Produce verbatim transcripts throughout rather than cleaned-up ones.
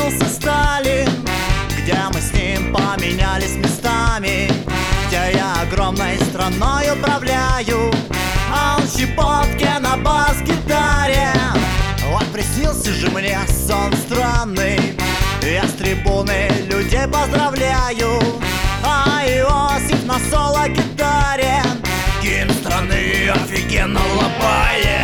приснился Сталин, где мы с ним поменялись местами, где я огромной страной управляю, а он щепотки на бас-гитаре. Вот приснился же мне сон странный, я с трибуны людей поздравляю, а Иосиф на соло-гитаре гимн страны офигенно лобает.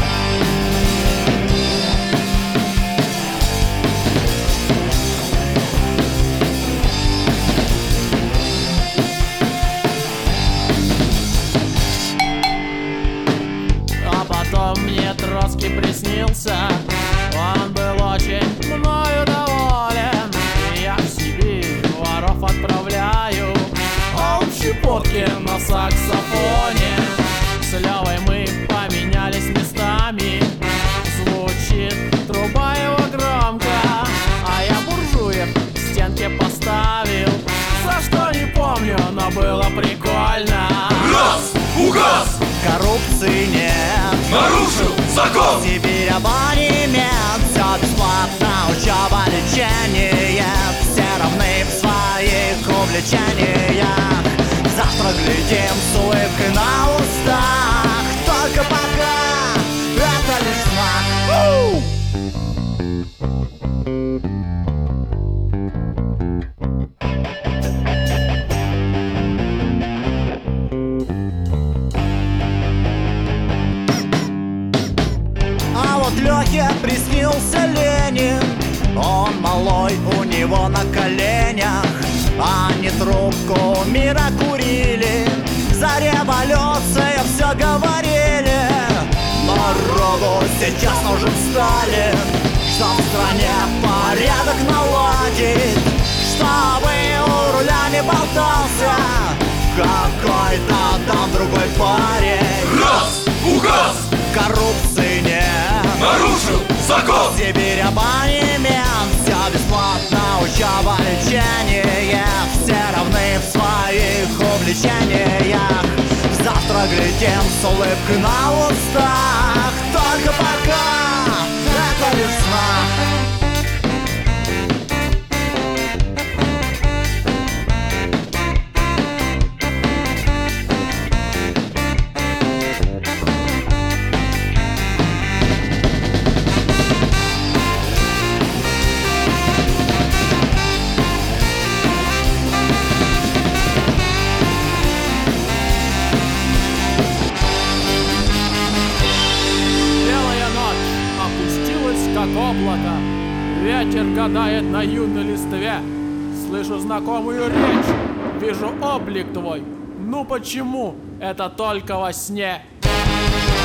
А потом мне Троцкий приснился, он был очень мною доволен. Я в Сибирь воров отправляю, а он щепотки на саксофоне. С Левой мы поменялись местами, звучит труба его громко, а я буржуев к стенке поставил, за что не помню, но было прикольно. Раз, угас, коррупции нет, нарушил закон. Сибирь абонемент, все бесплатно, учеба, лечение, все равны в своих увлечениях. Завтра глядим с улыбкой на устах, только пока это лишь знак. А вот Лёхе приснился Ленин, он малой, у него на коленях, они трубку мира курили, за революцию все говорили. Народу сейчас нужен Сталин, чтоб в стране порядок наладить, чтобы у руля не болтался какой-то там другой парень. Раз, угас, коррупции нет, нарушил закон. Сибирь абонемент, все бесплатно, учеба, лечение, все равны в своих увлечениях. Завтра глядим с улыбкой на устах, только пока это лишь знак. Как облако, ветер гадает на юной листве. Слышу знакомую речь, вижу облик твой. Ну почему это только во сне?